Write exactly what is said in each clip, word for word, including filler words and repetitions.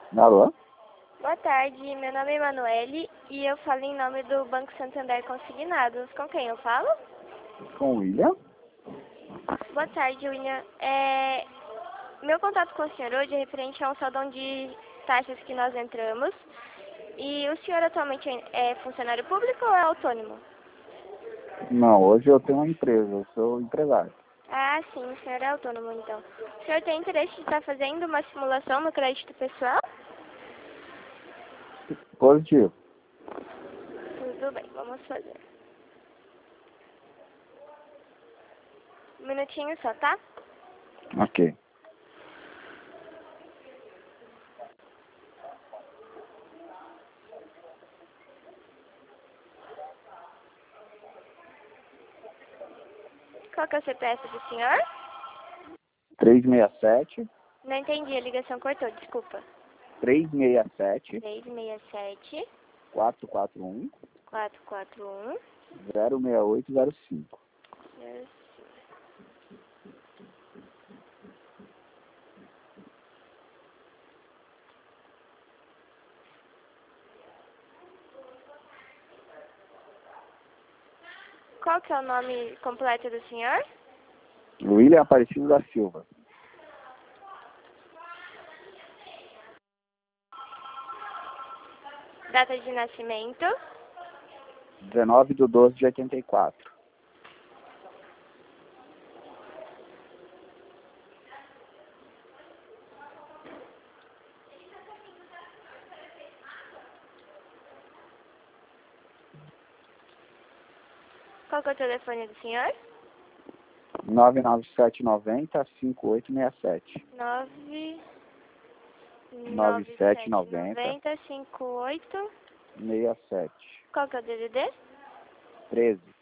Alô? Boa tarde, meu nome é Emanuele e eu falo em nome do Banco Santander Consignados. Com quem eu falo? Com o William? Boa tarde, William. É... Meu contato com o senhor hoje é referente a um saldão de taxas que nós entramos. E o senhor atualmente é funcionário público ou é autônomo? Não, hoje eu tenho uma empresa, eu sou empresário. Ah, sim, o senhor é autônomo então. O senhor tem interesse de estar fazendo uma simulação no crédito pessoal? Positivo. Tudo bem, vamos fazer. Um minutinho só, tá? Ok. Qual que é o C P F do senhor? três seis sete, Não entendi, a ligação cortou, desculpa. três seis sete, três seis sete, quatro quatro um, quatro quatro um, zero seis oito zero cinco. zero. Qual que é o nome completo do senhor? William Aparecido da Silva. Data de nascimento? dezenove de doze de oitenta e quatro. Qual que é o telefone do senhor? nove nove sete nove zero, cinco oito seis sete. nove nove nove sete sete nove nove zero, zero cinco oito. seis sete. Qual que é o D D D? treze.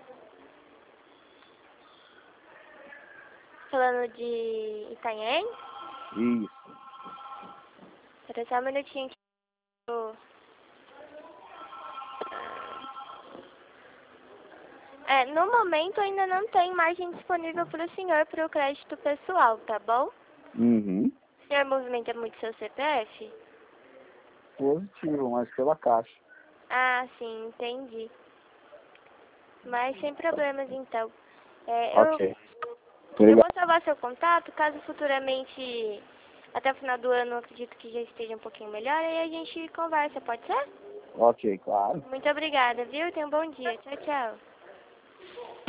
Falando de Itanhaém? Isso. Espera só um minutinho que eu... É, no momento ainda não tem margem disponível para o senhor para o crédito pessoal, tá bom? Uhum. O senhor movimenta muito seu C P F? Positivo, mas pela caixa. Ah, sim, entendi. Mas sem problemas então. É, eu, Ok. eu Obrigado. vou salvar seu contato, caso futuramente, até o final do ano, eu acredito que já esteja um pouquinho melhor, aí a gente conversa, pode ser? Ok, claro. Muito obrigada, viu? Tenha um bom dia. Tchau, tchau.